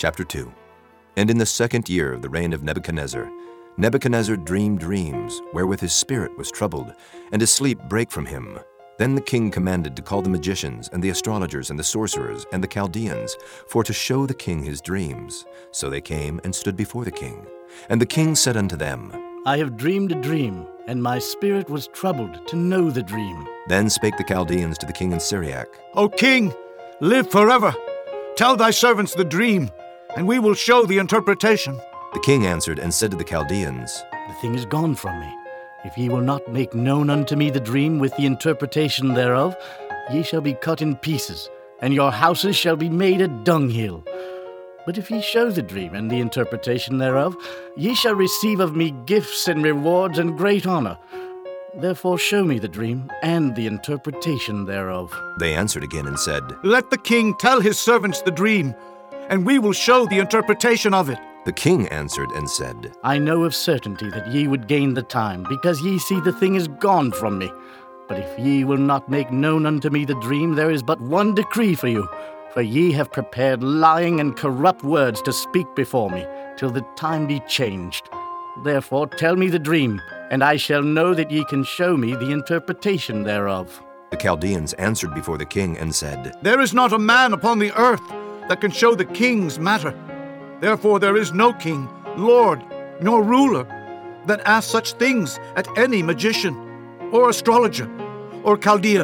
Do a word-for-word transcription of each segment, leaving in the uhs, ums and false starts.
Chapter two. And in the second year of the reign of Nebuchadnezzar, Nebuchadnezzar dreamed dreams, wherewith his spirit was troubled, and his sleep brake from him. Then the king commanded to call the magicians, and the astrologers, and the sorcerers, and the Chaldeans, for to show the king his dreams. So they came and stood before the king. And the king said unto them, I have dreamed a dream, and my spirit was troubled to know the dream. Then spake the Chaldeans to the king in Syriac, O king, live forever. Tell thy servants the dream, and we will show the interpretation. The king answered and said to the Chaldeans, The thing is gone from me. If ye will not make known unto me the dream with the interpretation thereof, ye shall be cut in pieces, and your houses shall be made a dunghill. But if ye show the dream and the interpretation thereof, ye shall receive of me gifts and rewards and great honor. Therefore show me the dream and the interpretation thereof. They answered again and said, Let the king tell his servants the dream, and we will show the interpretation of it. The king answered and said, I know of certainty that ye would gain the time, because ye see the thing is gone from me. But if ye will not make known unto me the dream, there is but one decree for you. For ye have prepared lying and corrupt words to speak before me, till the time be changed. Therefore tell me the dream, and I shall know that ye can show me the interpretation thereof. The Chaldeans answered before the king and said, There is not a man upon the earth that can show the king's matter. Therefore there is no king, lord, nor ruler that asks such things at any magician, or astrologer, or Chaldean.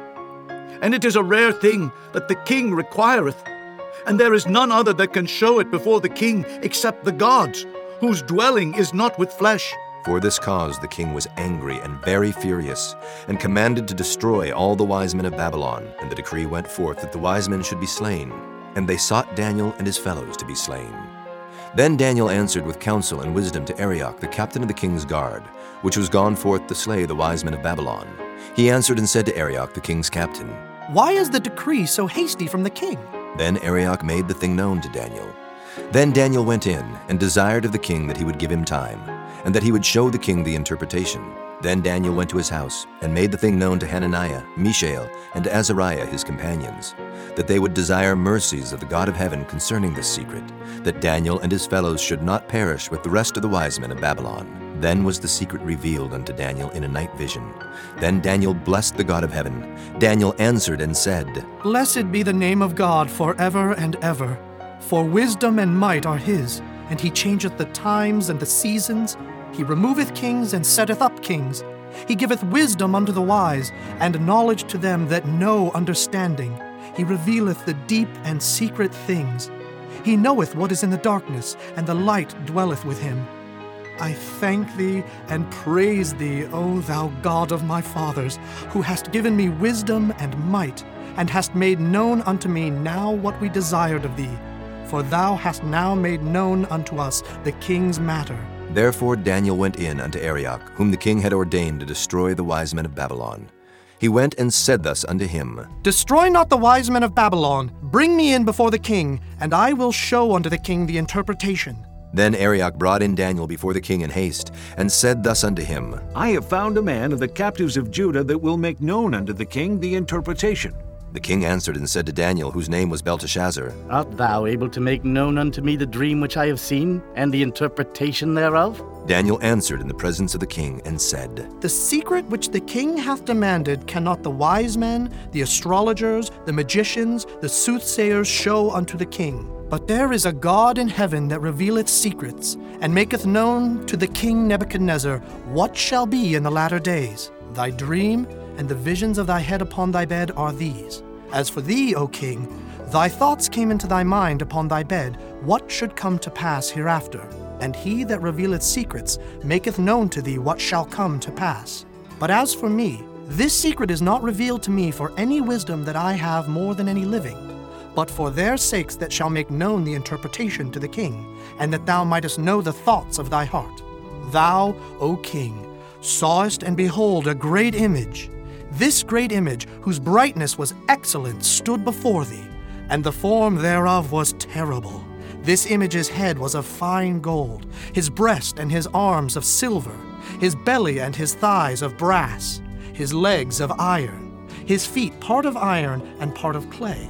And it is a rare thing that the king requireth, and there is none other that can show it before the king except the gods, whose dwelling is not with flesh. For this cause the king was angry and very furious, and commanded to destroy all the wise men of Babylon. And the decree went forth that the wise men should be slain. And they sought Daniel and his fellows to be slain. Then Daniel answered with counsel and wisdom to Arioch, the captain of the king's guard, which was gone forth to slay the wise men of Babylon. He answered and said to Arioch, the king's captain, Why is the decree so hasty from the king? Then Arioch made the thing known to Daniel. Then Daniel went in and desired of the king that he would give him time, and that he would show the king the interpretation. Then Daniel went to his house, and made the thing known to Hananiah, Mishael, and to Azariah his companions, that they would desire mercies of the God of heaven concerning this secret, that Daniel and his fellows should not perish with the rest of the wise men of Babylon. Then was the secret revealed unto Daniel in a night vision. Then Daniel blessed the God of heaven. Daniel answered and said, Blessed be the name of God forever and ever. For wisdom and might are his, and he changeth the times and the seasons. He removeth kings and setteth up kings. He giveth wisdom unto the wise, and knowledge to them that know understanding. He revealeth the deep and secret things. He knoweth what is in the darkness, and the light dwelleth with him. I thank thee and praise thee, O thou God of my fathers, who hast given me wisdom and might, and hast made known unto me now what we desired of thee. For thou hast now made known unto us the king's matter. Therefore Daniel went in unto Arioch, whom the king had ordained to destroy the wise men of Babylon. He went and said thus unto him, Destroy not the wise men of Babylon. Bring me in before the king, and I will show unto the king the interpretation. Then Arioch brought in Daniel before the king in haste, and said thus unto him, I have found a man of the captives of Judah that will make known unto the king the interpretation. The king answered and said to Daniel, whose name was Belteshazzar, Art thou able to make known unto me the dream which I have seen, and the interpretation thereof? Daniel answered in the presence of the king, and said, The secret which the king hath demanded cannot the wise men, the astrologers, the magicians, the soothsayers show unto the king. But there is a God in heaven that revealeth secrets, and maketh known to the king Nebuchadnezzar what shall be in the latter days. Thy dream and the visions of thy head upon thy bed are these. As for thee, O king, thy thoughts came into thy mind upon thy bed, what should come to pass hereafter. And he that revealeth secrets maketh known to thee what shall come to pass. But as for me, this secret is not revealed to me for any wisdom that I have more than any living, but for their sakes that shall make known the interpretation to the king, and that thou mightest know the thoughts of thy heart. Thou, O king, sawest and behold a great image. This great image, whose brightness was excellent, stood before thee, and the form thereof was terrible. This image's head was of fine gold, his breast and his arms of silver, his belly and his thighs of brass, his legs of iron, his feet part of iron and part of clay.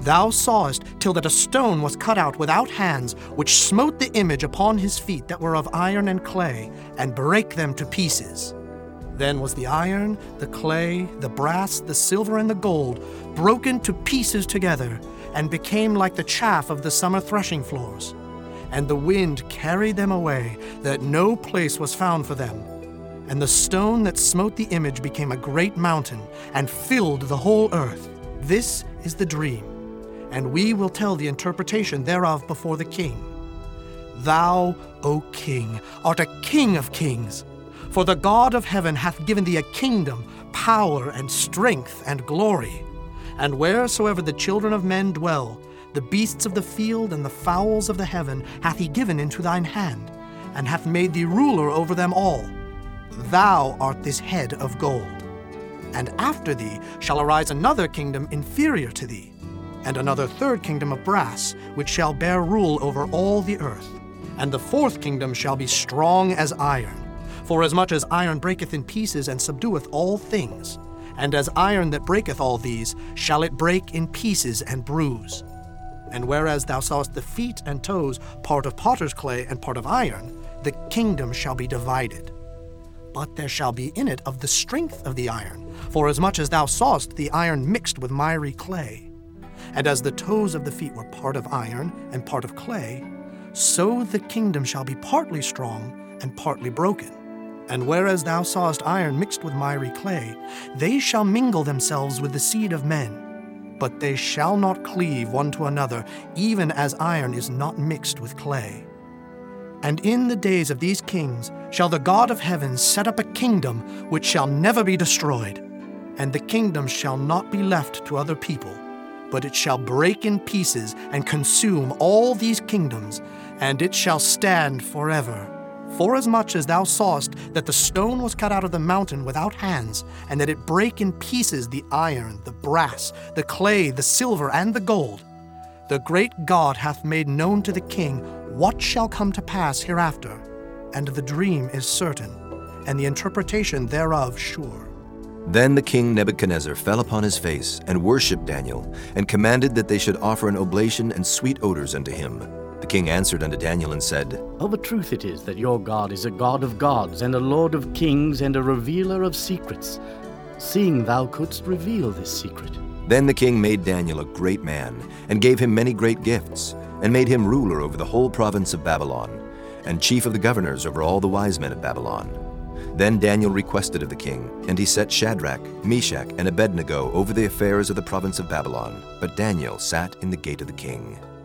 Thou sawest till that a stone was cut out without hands, which smote the image upon his feet that were of iron and clay, and brake them to pieces. Then was the iron, the clay, the brass, the silver, and the gold broken to pieces together, and became like the chaff of the summer threshing floors. And the wind carried them away, that no place was found for them. And the stone that smote the image became a great mountain, and filled the whole earth. This is the dream, and we will tell the interpretation thereof before the king. Thou, O king, art a king of kings. For the God of heaven hath given thee a kingdom, power, and strength, and glory. And wheresoever the children of men dwell, the beasts of the field and the fowls of the heaven hath he given into thine hand, and hath made thee ruler over them all. Thou art this head of gold. And after thee shall arise another kingdom inferior to thee, and another third kingdom of brass, which shall bear rule over all the earth. And the fourth kingdom shall be strong as iron. For as much as iron breaketh in pieces and subdueth all things, and as iron that breaketh all these, shall it break in pieces and bruise. And whereas thou sawest the feet and toes, part of potter's clay and part of iron, the kingdom shall be divided. But there shall be in it of the strength of the iron, for as much as thou sawest the iron mixed with miry clay. And as the toes of the feet were part of iron and part of clay, so the kingdom shall be partly strong and partly broken. And whereas thou sawest iron mixed with miry clay, they shall mingle themselves with the seed of men. But they shall not cleave one to another, even as iron is not mixed with clay. And in the days of these kings shall the God of heaven set up a kingdom which shall never be destroyed. And the kingdom shall not be left to other people, but it shall break in pieces and consume all these kingdoms, and it shall stand forever. Forasmuch as thou sawest that the stone was cut out of the mountain without hands, and that it brake in pieces the iron, the brass, the clay, the silver, and the gold, the great God hath made known to the king what shall come to pass hereafter, and the dream is certain, and the interpretation thereof sure. Then the king Nebuchadnezzar fell upon his face and worshipped Daniel, and commanded that they should offer an oblation and sweet odors unto him. The king answered unto Daniel and said, Of a truth it is that your God is a God of gods, and a Lord of kings, and a revealer of secrets, seeing thou couldst reveal this secret. Then the king made Daniel a great man, and gave him many great gifts, and made him ruler over the whole province of Babylon, and chief of the governors over all the wise men of Babylon. Then Daniel requested of the king, and he set Shadrach, Meshach, and Abednego over the affairs of the province of Babylon. But Daniel sat in the gate of the king.